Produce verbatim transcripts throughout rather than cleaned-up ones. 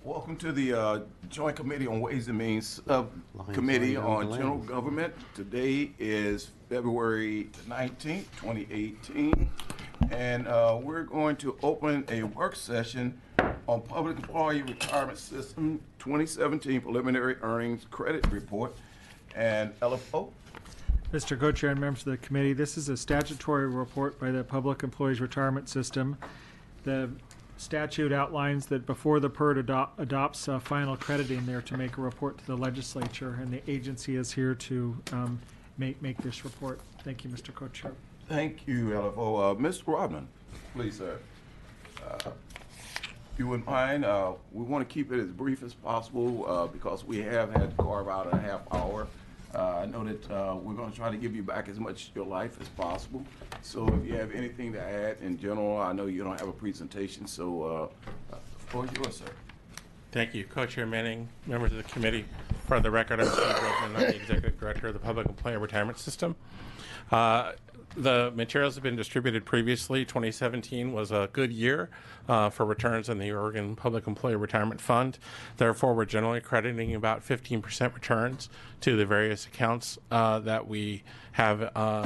Welcome to the uh, Joint Committee on Ways and Means Subcommittee on General Government. Today is February nineteenth, twenty eighteen, and uh, we're going to open a work session on Public Employee Retirement System twenty seventeen Preliminary Earnings Credit Report. And L F O? Mister Co-Chair and members of the committee, this is a statutory report by the Public Employees Retirement System. The statute outlines that before the P E R T ado adopts uh, final crediting, they're to make a report to the legislature, and the agency is here to um, make make this report. Thank you, Mister Co-Chair. Thank you, L F O. Uh, Mister Rodman, please, sir. Uh, if you wouldn't mind, uh, we want to keep it as brief as possible uh, because we have had to carve out a half hour. Uh, I know that uh, we're going to try to give you back as much of your life as possible. So if you have anything to add in general, I know you don't have a presentation, so uh, the floor is yours, sir. Thank you. Co-Chair Manning, members of the committee. For the record, I'm Steve Rodman. I'm the Executive Director of the Public Employee Retirement System. Uh, the materials have been distributed previously. twenty seventeen was a good year uh, for returns in the Oregon Public Employee Retirement Fund. Therefore, we're generally crediting about fifteen percent returns to the various accounts uh, that we have uh,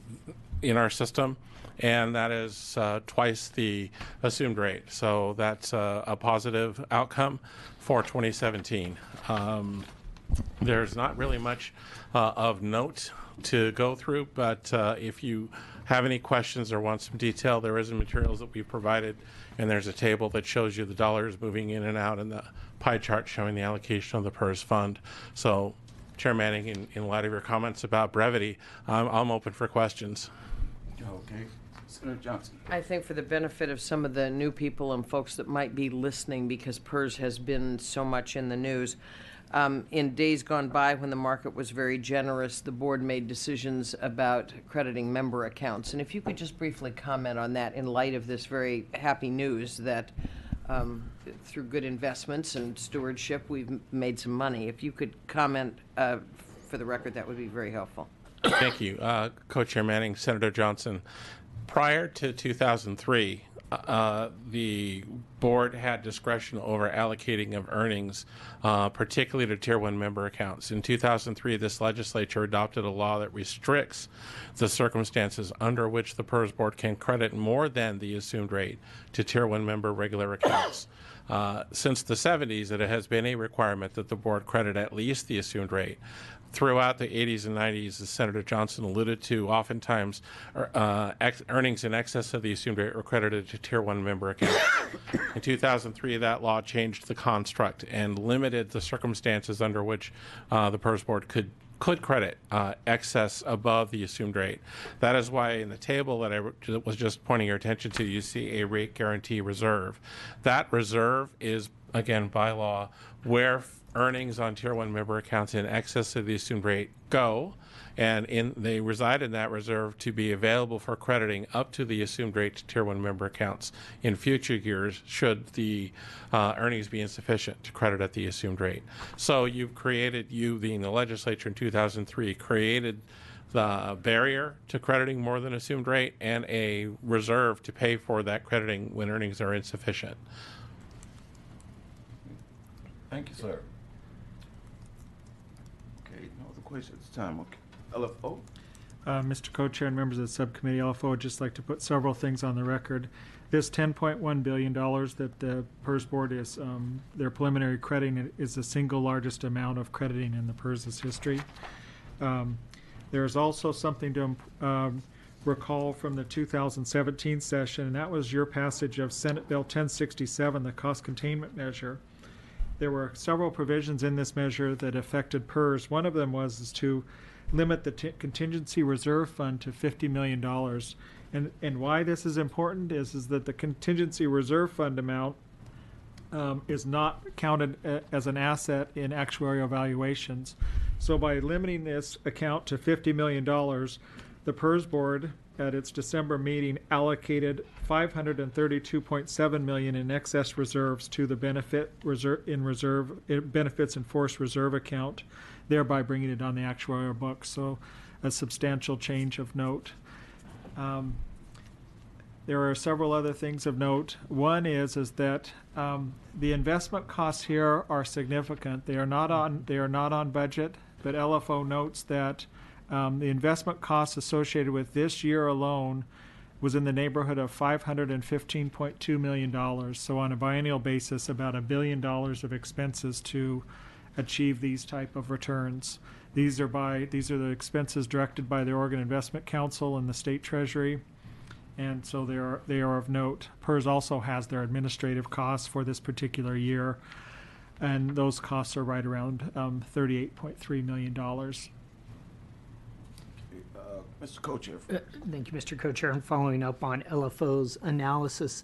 in our system, and that is uh, twice the assumed rate. So that's uh, a positive outcome for twenty seventeen. Um, there's not really much uh, of note to go through, but uh, if you have any questions or want some detail, there is materials that we've provided, and there's a table that shows you the dollars moving in and out and the pie chart showing the allocation of the P E R S fund. So, Chair Manning, in, in light of your comments about brevity, I'm, I'm open for questions. Okay. Senator Johnson. I think for the benefit of some of the new people and folks that might be listening, because P E R S has been so much in the news, um, in days gone by when the market was very generous, the board made decisions about crediting member accounts. And if you could just briefly comment on that in light of this very happy news that um, through good investments and stewardship, we've made some money. If you could comment uh, for the record, that would be very helpful. Thank you. Uh, Co-Chair Manning, Senator Johnson. Prior to two thousand three, uh, the board had discretion over allocating of earnings, uh, particularly to Tier one member accounts. In two thousand three, this legislature adopted a law that restricts the circumstances under which the P E R S board can credit more than the assumed rate to Tier one member regular accounts. Uh, since the seventies, it has been a requirement that the board credit at least the assumed rate. Throughout the eighties and nineties, as Senator Johnson alluded to, oftentimes uh, ex earnings in excess of the assumed rate were credited to Tier one member accounts. In two thousand three, that law changed the construct and limited the circumstances under which uh, the P E R S board could could credit uh, excess above the assumed rate. That is why in the table that I was just pointing your attention to, you see a rate guarantee reserve. That reserve is, again, by law, where earnings on Tier one member accounts in excess of the assumed rate go, and in, they reside in that reserve to be available for crediting up to the assumed rate to Tier one member accounts in future years should the uh, earnings be insufficient to credit at the assumed rate. So you've created, you being the legislature in two thousand three, created the barrier to crediting more than assumed rate and a reserve to pay for that crediting when earnings are insufficient. Thank you, sir. Okay, no other questions at this time. Okay. L F O? Uh, Mister Co-Chair and members of the subcommittee, L F O would just like to put several things on the record. This ten point one billion dollars that the P E R S board is, um, their preliminary crediting is the single largest amount of crediting in the P E R S's history. Um, there's also something to um, recall from the two thousand seventeen session, and that was your passage of Senate Bill ten sixty-seven, the cost containment measure. There were several provisions in this measure that affected P E R S. One of them was is to limit the t contingency reserve fund to fifty million dollars. And, and why this is important is, is that the contingency reserve fund amount um, is not counted a, as an asset in actuarial valuations. So by limiting this account to fifty million dollars, the P E R S board at its December meeting allocated five hundred thirty-two point seven million dollars in excess reserves to the benefit reserve in reserve benefits in force reserve account, thereby bringing it on the actuarial books. So a substantial change of note. Um, there are several other things of note. One is is that um, the investment costs here are significant. They are not on they are not on budget, but L F O notes that um, the investment costs associated with this year alone was in the neighborhood of five hundred fifteen point two million dollars. So on a biennial basis, about a billion dollars of expenses to achieve these type of returns. These are by these are the expenses directed by the Oregon Investment Council and the State Treasury. And so they are they are of note. PERS also has their administrative costs for this particular year, and those costs are right around um, thirty-eight point three million dollars. Uh, Mister Co-Chair. Uh, Thank you, Mister Co-Chair. And following up on L F O's analysis,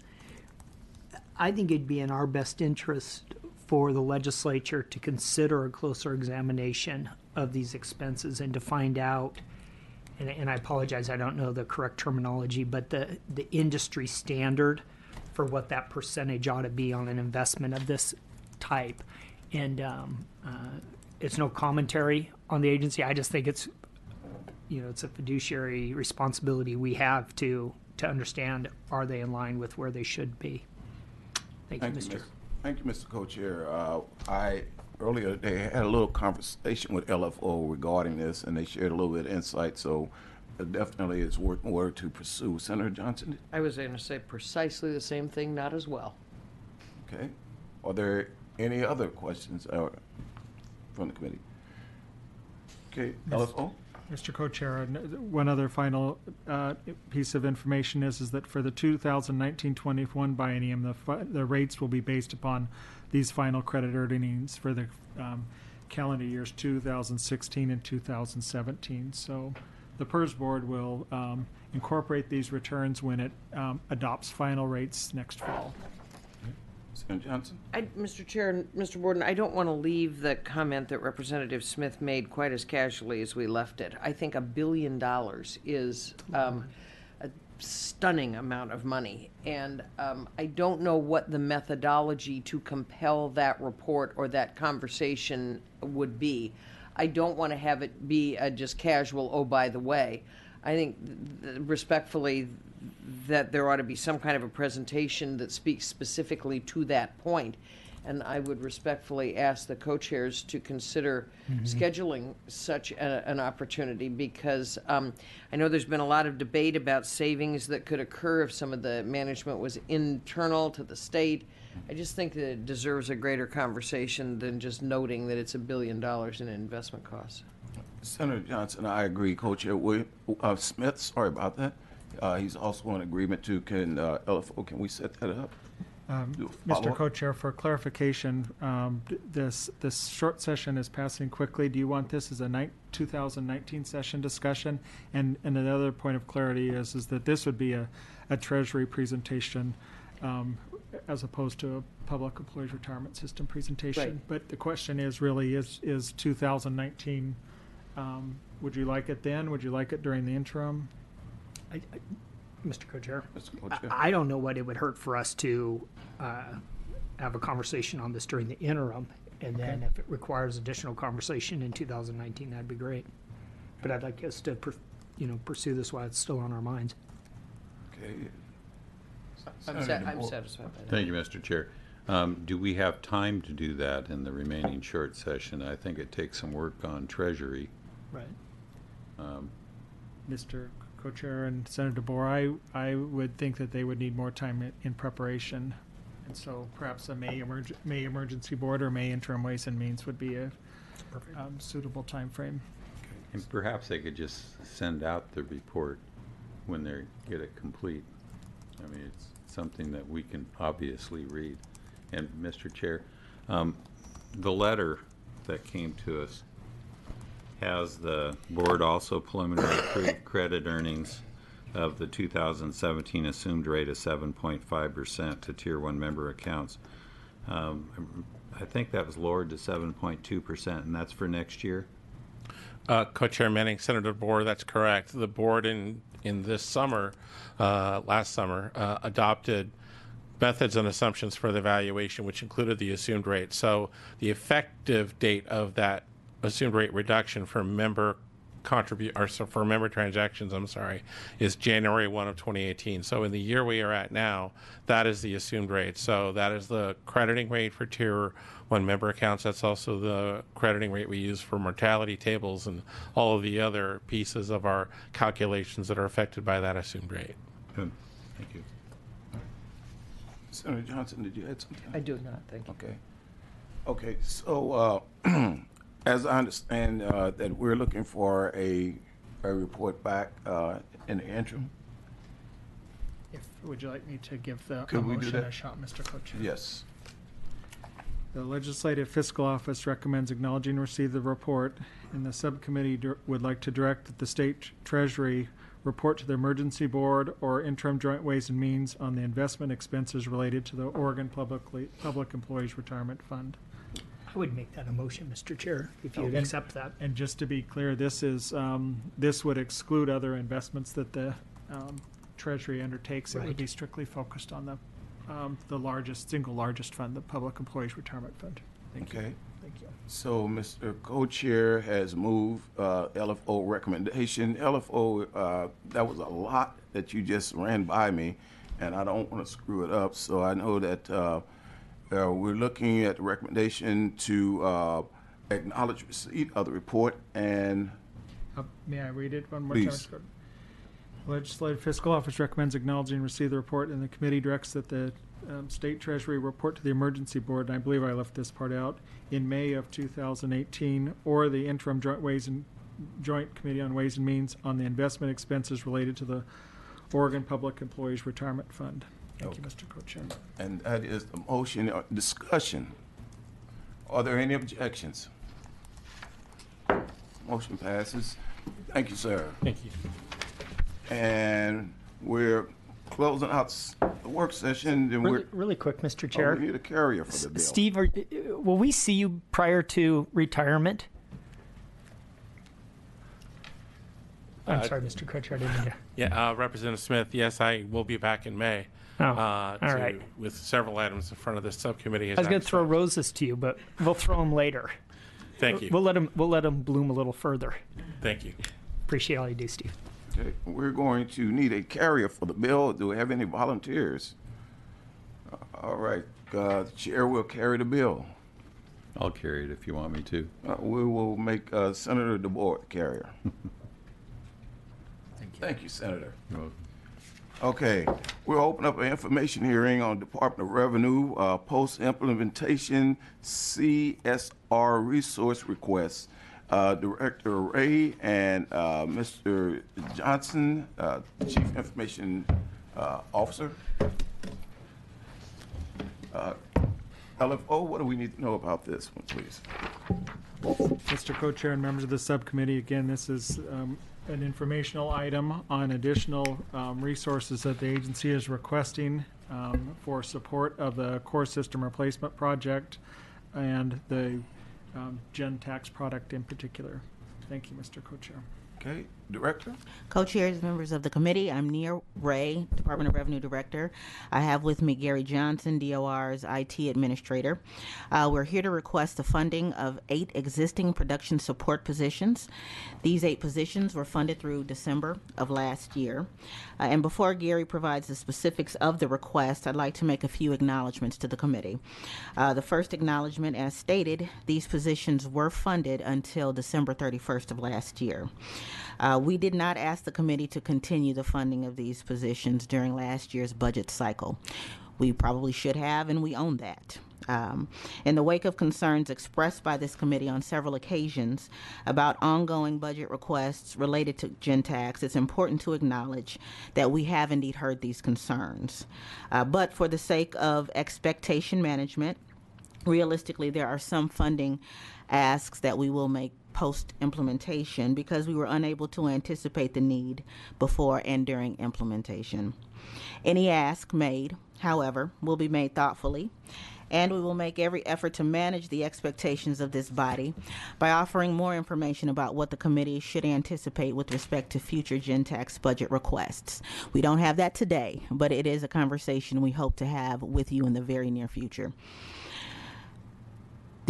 I think it'd be in our best interest for the legislature to consider a closer examination of these expenses and to find out, and, and I apologize, I don't know the correct terminology, but the, the industry standard for what that percentage ought to be on an investment of this type. And um, uh, it's no commentary on the agency. I just think it's, you know, it's a fiduciary responsibility we have to to understand, are they in line with where they should be? Thank, Thank you, you, Mister Miz Thank you, Mister Co-Chair. Uh, I earlier they had a little conversation with L F O regarding this, and they shared a little bit of insight. So uh, definitely, it's worth more to pursue. Senator Johnson. I was going to say precisely the same thing, not as well. Okay. Are there any other questions uh, from the committee? Okay, L F O. Mister Co-Chair, and one other final uh, piece of information is, is that for the two thousand nineteen twenty-one biennium, the, fi- the rates will be based upon these final credit earnings for the um, calendar years two thousand sixteen and two thousand seventeen. So the PERS board will um, incorporate these returns when it um, adopts final rates next fall. Senator Johnson. I, Mister Chair and Mister Borden, I don't want to leave the comment that Representative Smith made quite as casually as we left it. I think a billion dollars is um, a stunning amount of money, and um, I don't know what the methodology to compel that report or that conversation would be. I don't want to have it be a just casual, oh, by the way. I think th- th- respectfully that there ought to be some kind of a presentation that speaks specifically to that point. And I would respectfully ask the co-chairs to consider mm-hmm. scheduling such a, an opportunity, because um, I know there's been a lot of debate about savings that could occur if some of the management was internal to the state. I just think that it deserves a greater conversation than just noting that it's a billion dollars in investment costs. Senator Johnson, I agree. Co-Chair William, uh, Smith, sorry about that. Uh, he's also in agreement to, can uh, L F O, can we set that up? Um, Do a Mister follow-up? Co-Chair, for clarification, um, d- this this short session is passing quickly. Do you want this as a ni- two thousand nineteen session discussion? And and another point of clarity is is that this would be a, a Treasury presentation um, as opposed to a Public Employees Retirement System presentation. Right. But the question is really is is two thousand nineteen. Um, would you like it then? Would you like it during the interim? I, I, Mister Co-Chair, Mister I, Co-Chair. I don't know what it would hurt for us to uh, have a conversation on this during the interim, and then Okay. if it requires additional conversation in two thousand nineteen, that'd be great. But I'd like us to, per, you know, pursue this while it's still on our minds. Okay. I'm, Senator sa- I'm DeBoer. satisfied by that. Thank you, Mister Chair. Um, do we have time to do that in the remaining short session? I think it takes some work on Treasury. Right. Um, Mister Co-Chair and Senator DeBoer, I, I would think that they would need more time in, in preparation. And so perhaps a May, emerg- May emergency board or May interim Ways and Means would be a um, suitable time frame. and perhaps they could just send out the report when they get it complete. I mean, it's something that we can obviously read. And Mister Chair, um, the letter that came to us has the board also preliminary approved credit earnings of the two thousand seventeen assumed rate of seven point five percent to tier one member accounts. Um, I think that was lowered to seven point two percent, and that's for next year. Uh, Co-Chair Manning, Senator Boer, that's correct. The board in, in this summer, uh, last summer, uh, adopted methods and assumptions for the evaluation, which included the assumed rate. So the effective date of that assumed rate reduction for member contribute, or so for member transactions, I'm sorry, is January first of twenty eighteen. So in the year we are at now, that is the assumed rate. So that is the crediting rate for tier one member accounts. That's also the crediting rate we use for mortality tables and all of the other pieces of our calculations that are affected by that assumed rate. Good. Thank you. Senator Johnson, did you add something? I do not, thank you. Okay. Okay, so, uh, as I understand, uh, that we're looking for a, a report back, uh, in the interim? If, would you like me to give the Could a we do motion that? a shot, Mister Co-Chair? Yes. The Legislative Fiscal Office recommends acknowledging receipt of the report, and the subcommittee dir- would like to direct that the State Treasury report to the Emergency Board or Interim Joint Ways and Means on the investment expenses related to the Oregon Publicly, Public Employees Retirement Fund. I would make that a motion, Mister Chair, if you would Okay. accept that. And just to be clear, this is, um, this would exclude other investments that the um, Treasury undertakes. It would Right. be strictly focused on the, um, the largest, single largest fund, the Public Employees Retirement Fund. Thank you. Okay. Thank you. So Mister Co-Chair has moved, uh, L F O recommendation. L F O, uh, that was a lot that you just ran by me, and I don't want to screw it up. So I know that, uh, uh, we're looking at the recommendation to, uh, acknowledge receipt of the report and, Uh, May I read it one more Please. time? Mister Gordon? Legislative Fiscal Office recommends acknowledging and receive the report, and the committee directs that the um, State Treasury report to the Emergency Board, and I believe I left this part out, in May of two thousand eighteen, or the Interim Joint Ways and Joint Committee on Ways and Means on the investment expenses related to the Oregon Public Employees Retirement Fund. Thank you, Okay. Mister Co-Chair. and that is the motion, uh, discussion. Are there any objections? Motion passes. Thank you, sir. Thank you. And we're closing out s- the work session, and we're, Really, really quick, Mister oh, Chair. we need a carrier for the bill. Steve, are, will we see you prior to retirement? I'm Uh, sorry, Mister Co-Chair, I didn't mean to. Yeah, uh, Representative Smith, yes, I will be back in May. Oh, uh, all to- right. With several items in front of the subcommittee. as I was going to throw asked. roses to you, but we'll throw them later. Thank you. We'll let them. We'll let them bloom a little further. Thank you. Appreciate all you do, Steve. Okay, we're going to need a carrier for the bill. Do we have any volunteers? Uh, All right, uh, the chair will carry the bill. I'll carry it if you want me to. Uh, we will make uh, Senator DeBoer the carrier. Thank you. Thank you, Senator. You're welcome. Okay, we'll open up an information hearing on Department of Revenue, uh, post-implementation C S R resource requests. Uh, Director Ray and, uh, Mister Johnson, uh, Chief Information, uh, Officer. Uh, L F O, what do we need to know about this one, please? Mister Co-Chair and members of the subcommittee, again, this is um, an informational item on additional um, resources that the agency is requesting um, for support of the core system replacement project and the um, Gen Tax product in particular. Thank you, Mister Co-Chair. Okay, Director? Co-chairs, members of the committee, I'm Nia Ray, Department of Revenue Director. I have with me Gary Johnson, D O R's I T Administrator. Uh, we're here to request the funding of eight existing production support positions. These eight positions were funded through December of last year. Uh, and before Gary provides the specifics of the request, I'd like to make a few acknowledgments to the committee. Uh, the first acknowledgement, as stated, these positions were funded until December thirty-first of last year. Uh, we did not ask the committee to continue the funding of these positions during last year's budget cycle. We probably should have, and we own that. Um, in the wake of concerns expressed by this committee on several occasions about ongoing budget requests related to Gen Tax, it's important to acknowledge that we have indeed heard these concerns. Uh, but for the sake of expectation management, realistically, there are some funding asks that we will make post-implementation because we were unable to anticipate the need before and during implementation. Any ask made, however, will be made thoughtfully, and we will make every effort to manage the expectations of this body by offering more information about what the committee should anticipate with respect to future Gen Tax budget requests. We don't have that today, but it is a conversation we hope to have with you in the very near future.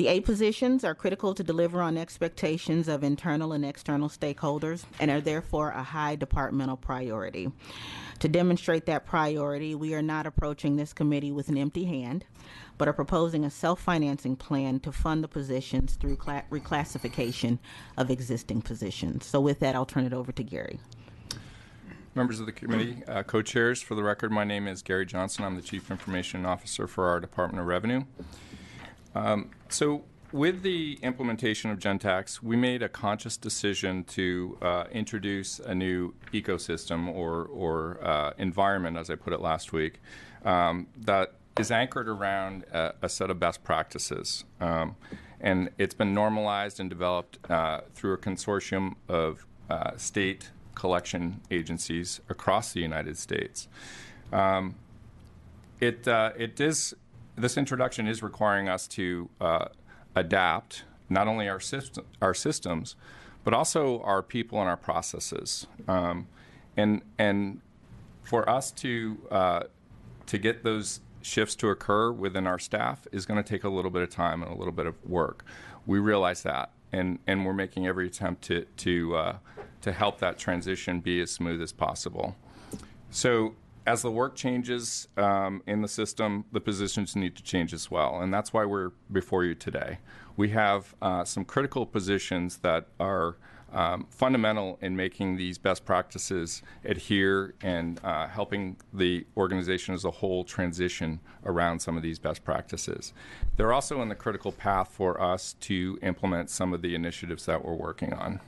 The eight positions are critical to deliver on expectations of internal and external stakeholders and are therefore a high departmental priority. To demonstrate that priority, we are not approaching this committee with an empty hand, but are proposing a self-financing plan to fund the positions through cla- reclassification of existing positions. So with that, I'll turn it over to Gary. Members of the committee, uh, co-chairs, for the record, my name is Gary Johnson. I'm the Chief Information Officer for our Department of Revenue. Um, so with the implementation of Gentax, we made a conscious decision to uh, introduce a new ecosystem or, or uh, environment, as I put it last week, um, that is anchored around a, a set of best practices. Um, and it's been normalized and developed uh, through a consortium of uh, state collection agencies across the United States. Um, it uh, it is this introduction is requiring us to uh, adapt not only our system our systems, but also our people and our processes. Um, and and for us to uh, to get those shifts to occur within our staff is going to take a little bit of time and a little bit of work. We realize that, and and we're making every attempt to to uh, to help that transition be as smooth as possible. So as the work changes um, in the system, the positions need to change as well, and that's why we're before you today. We have uh, some critical positions that are um, fundamental in making these best practices adhere and uh, helping the organization as a whole transition around some of these best practices. They're also in the critical path for us to implement some of the initiatives that we're working on.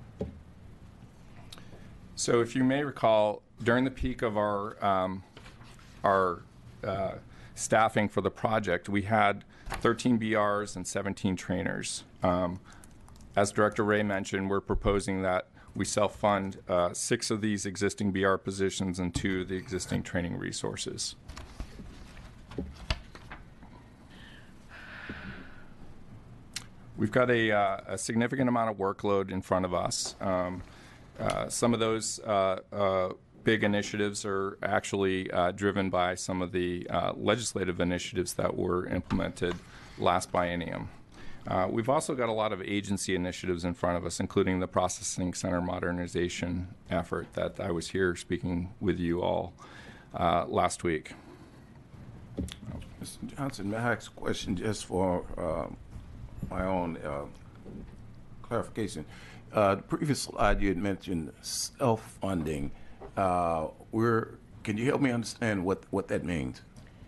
So if you may recall, during the peak of our um, our uh, staffing for the project, we had thirteen B Rs and seventeen trainers. Um, as Director Ray mentioned, we're proposing that we self-fund uh, six of these existing B R positions and two of the existing training resources. We've got a, uh, a significant amount of workload in front of us. Um, Uh, some of those uh, uh, big initiatives are actually uh, driven by some of the uh, legislative initiatives that were implemented last biennium. Uh, we've also got a lot of agency initiatives in front of us, including the Processing Center modernization effort that I was here speaking with you all uh, last week. Mister Johnson, may I ask a question just for uh, my own uh, clarification? Uh, the previous slide, you had mentioned self-funding. Uh, we're, can you help me understand what, what that means?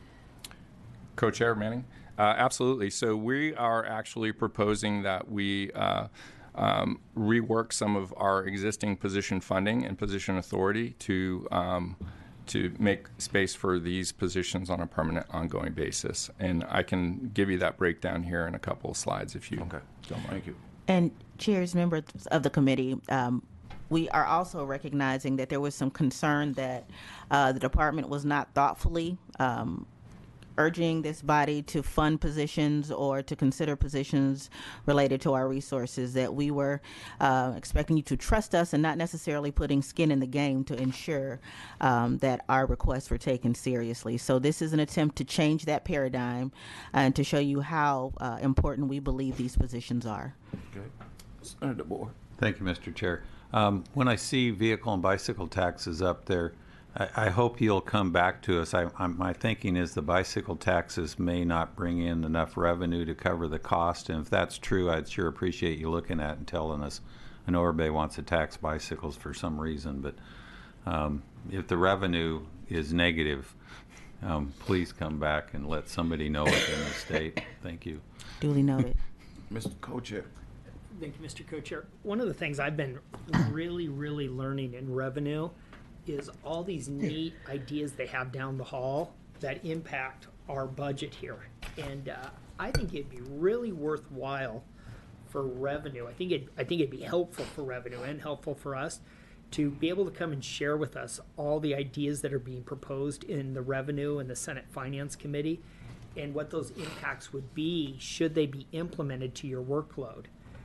Co-Chair Manning? Uh, absolutely. So we are actually proposing that we uh, um, rework some of our existing position funding and position authority to um, to make space for these positions on a permanent, ongoing basis. And I can give you that breakdown here in a couple of slides if you Okay. don't mind. Thank you. And chairs, members of the committee, um, we are also recognizing that there was some concern that uh, the department was not thoughtfully um, urging this body to fund positions or to consider positions related to our resources, that we were uh, expecting you to trust us and not necessarily putting skin in the game to ensure um, that our requests were taken seriously. So this is an attempt to change that paradigm and to show you how uh, important we believe these positions are. Okay. Senator Board. Thank you, Mister Chair. Um, when I see vehicle and bicycle taxes up there, I, I hope you'll come back to us. I, I'm, my thinking is the bicycle taxes may not bring in enough revenue to cover the cost, and if that's true, I'd sure appreciate you looking at and telling us. I know everybody wants to tax bicycles for some reason, but um, if the revenue is negative, um, please come back and let somebody know within the state. Thank you. Duly noted. Mister Co-Chair. Thank you, Mister Co-Chair. One of the things I've been really, really learning in revenue is all these neat ideas they have down the hall that impact our budget here. And uh, I think it'd be really worthwhile for revenue. I think it. I think it'd be helpful for revenue and helpful for us to be able to come and share with us all the ideas that are being proposed in the Revenue and the Senate Finance Committee, and what those impacts would be should they be implemented to your workload.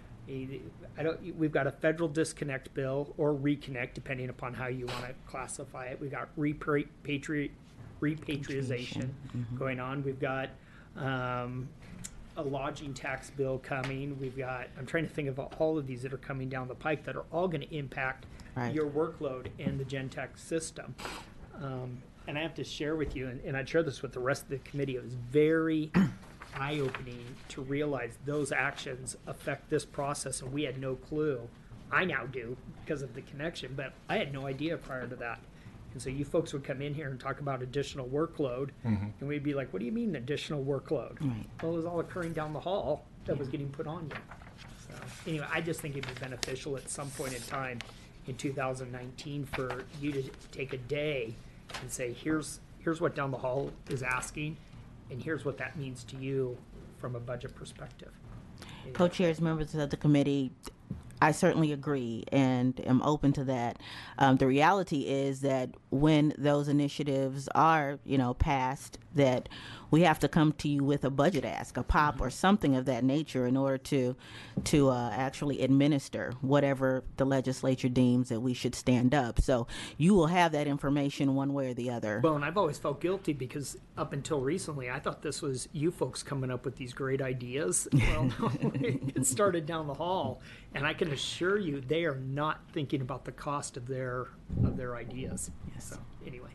I don't. We've got a federal disconnect bill or reconnect, depending upon how you want to classify it. We've got repatri- repatriation mm-hmm. going on. We've got um, a lodging tax bill coming. We've got, I'm trying to think of all of these that are coming down the pike that are all going to impact Right. your workload and the Gentex system. Um, and I have to share with you, and, and I'd share this with the rest of the committee, it was very eye-opening to realize those actions affect this process, and we had no clue. I now do because of the connection, but I had no idea prior to that. And so you folks would come in here and talk about additional workload, and we'd be like, what do you mean additional workload? Right. Well, it was all occurring down the hall that was getting put on you. So anyway, I just think it'd be beneficial at some point in time in two thousand nineteen for you to take a day and say, here's here's what down the hall is asking, and here's what that means to you from a budget perspective. Co-chairs, members of the committee, I certainly agree and am open to that. Um, the reality is that when those initiatives are, you know, passed, that we have to come to you with a budget ask, a pop or something of that nature in order to to uh, actually administer whatever the legislature deems that we should stand up. So you will have that information one way or the other. Well, and I've always felt guilty because up until recently, I thought this was you folks coming up with these great ideas. Well, no, it started down the hall, and I can assure you they are not thinking about the cost of their of their ideas. Yes. So anyway.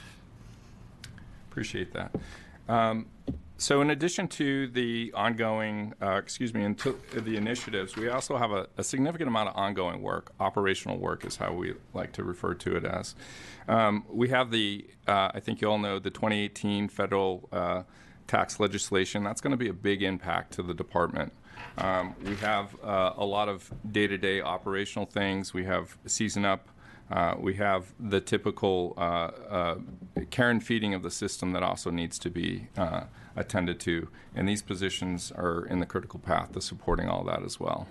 Appreciate that. Um, so in addition to the ongoing, uh, excuse me, into the initiatives, we also have a, a significant amount of ongoing work. Operational work is how we like to refer to it as. Um, we have the, uh, I think you all know, the twenty eighteen federal uh, tax legislation. That's going to be a big impact to the department. Um, we have uh, a lot of day-to-day operational things. We have season up. Uh, we have the typical uh, uh, care and feeding of the system that also needs to be uh, attended to, and these positions are in the critical path to supporting all that as well.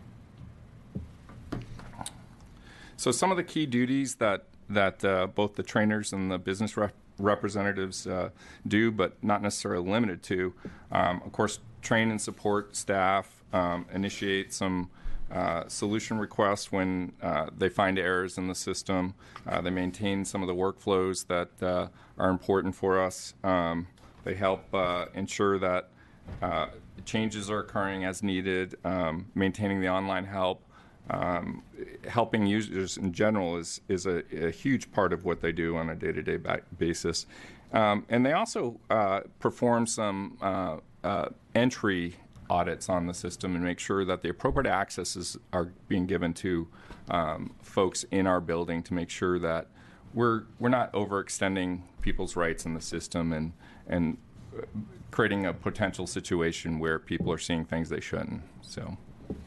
So some of the key duties that, that uh, both the trainers and the business rep representatives uh, do, but not necessarily limited to, um, of course, train and support staff, um, initiate some Uh, solution requests when uh, they find errors in the system. Uh, they maintain some of the workflows that uh, are important for us. Um, they help uh, ensure that uh, changes are occurring as needed, um, maintaining the online help. Um, helping users in general is, is a, a huge part of what they do on a day-to-day ba basis. Um, and they also uh, perform some uh, uh, entry audits on the system and make sure that the appropriate accesses are being given to um, folks in our building to make sure that we're we're not overextending people's rights in the system and and creating a potential situation where people are seeing things they shouldn't. So,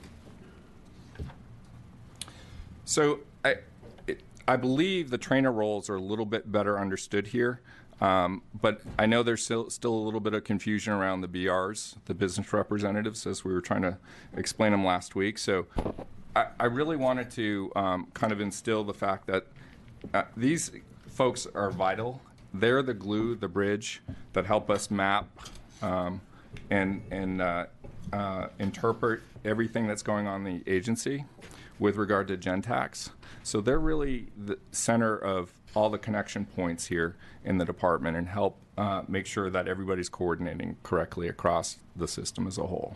so I it, I believe the trainer roles are a little bit better understood here. Um, but I know there's still, still a little bit of confusion around the B Rs, the business representatives, as we were trying to explain them last week. So I, I really wanted to um, kind of instill the fact that uh, these folks are vital. They're the glue, the bridge that help us map um, and, and uh, uh, interpret everything that's going on in the agency with regard to Gentex. So they're really the center of all the connection points here in the department and help uh, make sure that everybody's coordinating correctly across the system as a whole.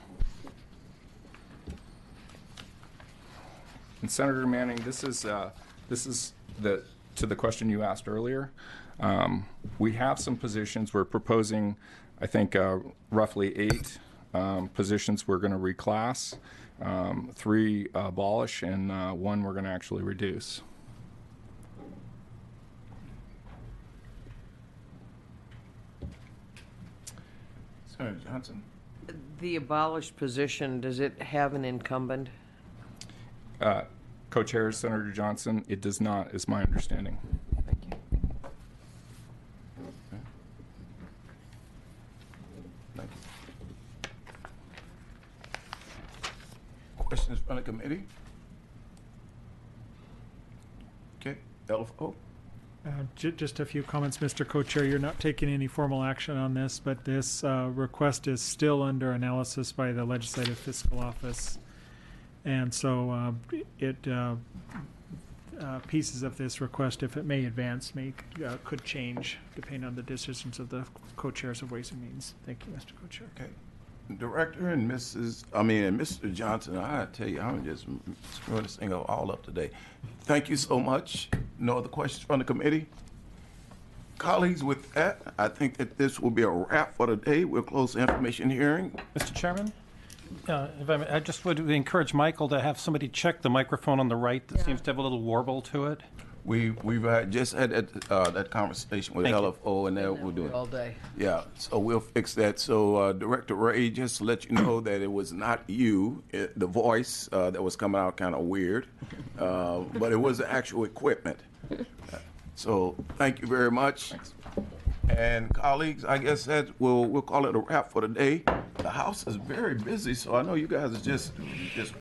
And Senator Manning, this is uh, this is the to the question you asked earlier. Um, we have some positions we're proposing. I think uh, roughly eight um, positions we're going to reclass, um, three abolish, and uh, one we're going to actually reduce. Senator Johnson. The abolished position, does it have an incumbent? Uh, Co-chair Senator Johnson, it does not, is my understanding. Thank you. Okay. Thank you. Questions from the committee? Okay, L F O. Uh, ju- Just a few comments, Mister Co-Chair. You're not taking any formal action on this, but this uh, request is still under analysis by the Legislative Fiscal Office. And so uh, it uh, uh, pieces of this request, if it may advance, may uh, could change depending on the decisions of the co-chairs of Ways and Means. Thank you, Mister Co-Chair. Okay. Director and Missus I mean, and Mister Johnson, I tell you, I'm just screwing this thing all up today. Thank you so much. No other questions from the committee? Colleagues, with that, I think that this will be a wrap for today. We'll close the information hearing. Mister Chairman, uh, if I, may, I just would encourage Michael to have somebody check the microphone on the right that seems to have a little warble to it. We, we've uh, just had that, uh, that conversation with Thank you. L F O, and that we're doing. All day. Yeah, so we'll fix that. So, uh, Director Ray, just to let you know that it was not you, it, the voice uh, that was coming out kind of weird, uh, but it was the actual equipment. So, thank you very much. And colleagues, I guess that we'll we'll call it a wrap for today. The house is very busy, so I know you guys are just just